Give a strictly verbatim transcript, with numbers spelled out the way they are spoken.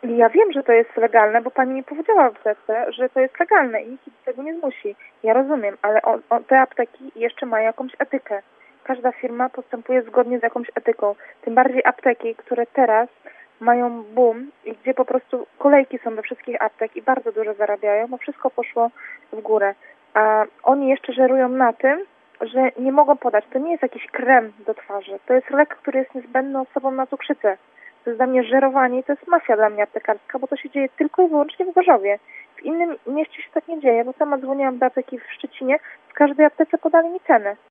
I ja wiem, że to jest legalne, bo pani mi powiedziała w aptece, że to jest legalne i nikt do tego nie zmusi. Ja rozumiem, ale o, o, te apteki jeszcze mają jakąś etykę. Każda firma postępuje zgodnie z jakąś etyką. Tym bardziej apteki, które teraz mają boom i gdzie po prostu kolejki są do wszystkich aptek i bardzo dużo zarabiają, bo wszystko poszło w górę. A oni jeszcze żerują na tym, że nie mogą podać. To nie jest jakiś krem do twarzy. To jest lek, który jest niezbędny osobom na cukrzycę. To jest dla mnie żerowanie i to jest mafia dla mnie aptekarska, bo to się dzieje tylko i wyłącznie w Gorzowie. W innym mieście się tak nie dzieje, bo sama dzwoniłam do apteki w Szczecinie, w każdej aptece podali mi cenę.